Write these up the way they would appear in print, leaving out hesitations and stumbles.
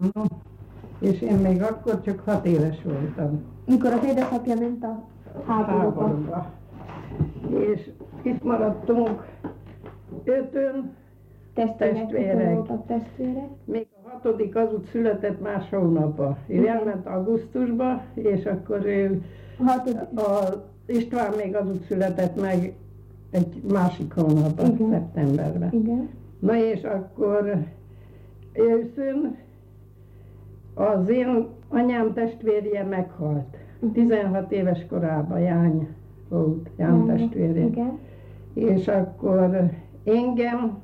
No, és én még akkor csak 6 éves voltam. Mikor az édesapja ment a háborúba. Háborúba. És itt maradtunk 5-ön, testvérek. Voltak testvérek. Még a 6. az úgy született más hónapban. Ő elment augusztusba, és akkor ő, a István még az úgy született meg egy másik hónapban, szeptemberben. Igen. Na és akkor őszön az én anyám testvérje meghalt. 16 éves korában Jány volt, Ján testvérje. Igen. És akkor engem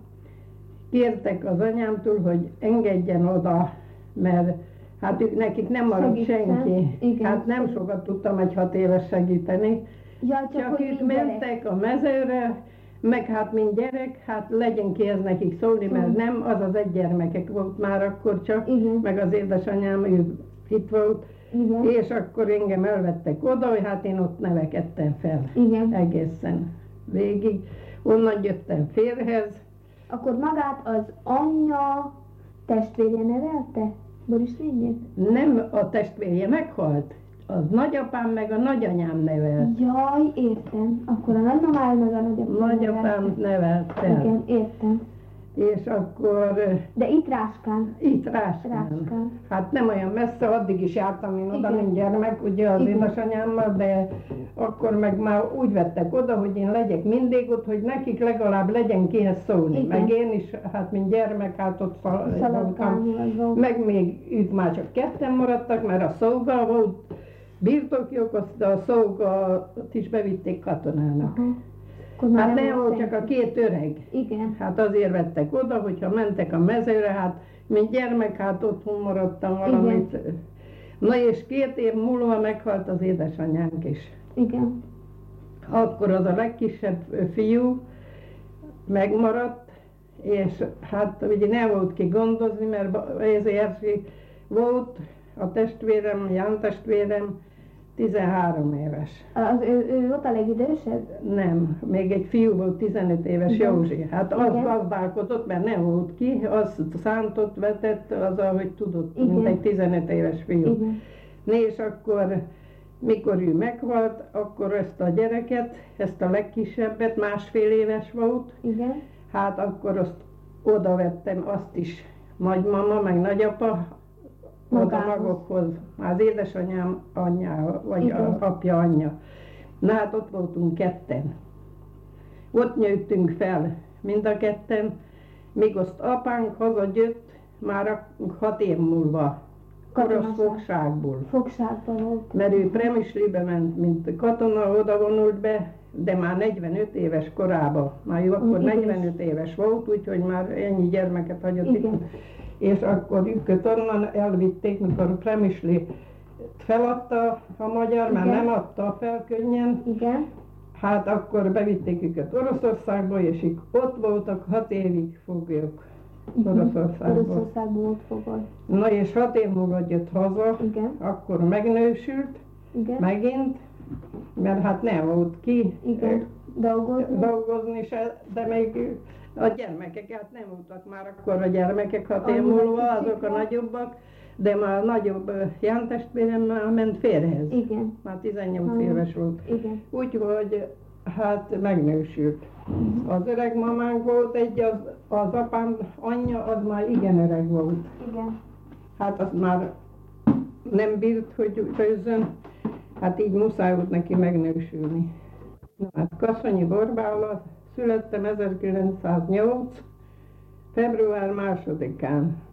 kértek az anyámtól, hogy engedjen oda, mert hát ők, nekik nem maradt senki. Igen. Hát nem sokat tudtam egy 6 éves segíteni. Ja, csak ők mentek a mezőre, meg hát mint gyerek, hát legyen ki ez nekik szólni, mert nem, az egy gyermekek volt már akkor csak, meg az édesanyám, ő itt volt, és akkor engem elvettek oda, hogy hát én ott nevekedtem fel egészen végig. Onnan jöttem férhez. Akkor magát az anyja testvérje nevelte? Boris lényét? Nem, a testvérje meghalt. Az nagyapám meg a nagyanyám nevelt. Jaj, értem. Akkor a nagymamád meg a nagyapám Nagyapám nevelt fel. Igen, értem. És akkor... De itt Ráskán? Itt Ráskán. Hát nem olyan messze, addig is jártam én oda, mint gyermek, ugye az édesanyámmal, de akkor meg már úgy vettek oda, hogy én legyek mindig ott, hogy nekik legalább legyen kihez szólni. Meg én is, hát mint gyermek, hát ott szaladtam. Meg még ők már csak ketten maradtak, mert a szóga volt birtokjuk, azt a szógat is bevitték katonának. Hát nem volt csak a 2 öreg. Igen. Hát azért vettek oda, hogyha mentek a mezőre, hát mint gyermek, hát otthon maradtam valamit. Na és 2 év múlva meghalt az édesanyánk is. Igen. Akkor az a legkisebb fiú megmaradt, és hát ugye nem volt ki gondozni, mert ezért volt a testvérem, Ján testvérem, 13 éves. Ő volt a legidősebb? Nem, még egy fiú volt 15 éves, Józsi. Hát az gazdálkodott, mert nem volt ki, az szántott, vetett, az ahogy tudott, mint egy 15 éves fiú. És akkor, mikor ő meghalt, akkor ezt a gyereket, ezt a legkisebbet, 1,5 éves volt, hát akkor azt oda vettem, azt is nagymama, meg nagyapa, oda magukhoz, az édesanyám anyja, vagy apja anyja. Na hát ott voltunk ketten. Ott nőttünk fel, mind a ketten, míg azt apánk hazajött már 6 év múlva, orosz fogságból. Fogságban volt. Mert ő Premislibe ment, mint katona, oda vonult be, de már 45 éves korában. Már ő akkor 45 éves volt, úgyhogy már ennyi gyermeket hagyott itt. És akkor őket onnan elvitték, mikor Premisli feladta a magyar, már nem adta fel könnyen. Hát akkor bevitték őket Oroszországba, és ők ott voltak 6 évig foglyok Oroszországban volt fogoly. Na és 6 év múlva jött haza, akkor megnősült megint, mert hát nem volt ki dolgozni se, de még a gyermekek, hát nem voltak már akkor a gyermekek 6 év múlva, azok a nagyobbak, de már a nagyobb Ján testvérem már ment férhez. Már 18 éves volt. Úgyhogy hát megnősült. Az öreg mamánk volt egy, az apám anyja, az már igen öreg volt. Hát az már nem bírt, hogy főzzön, hát így muszáj volt neki megnősülni. Hát Kassonyi Borbála születtem 1908. február 2-án.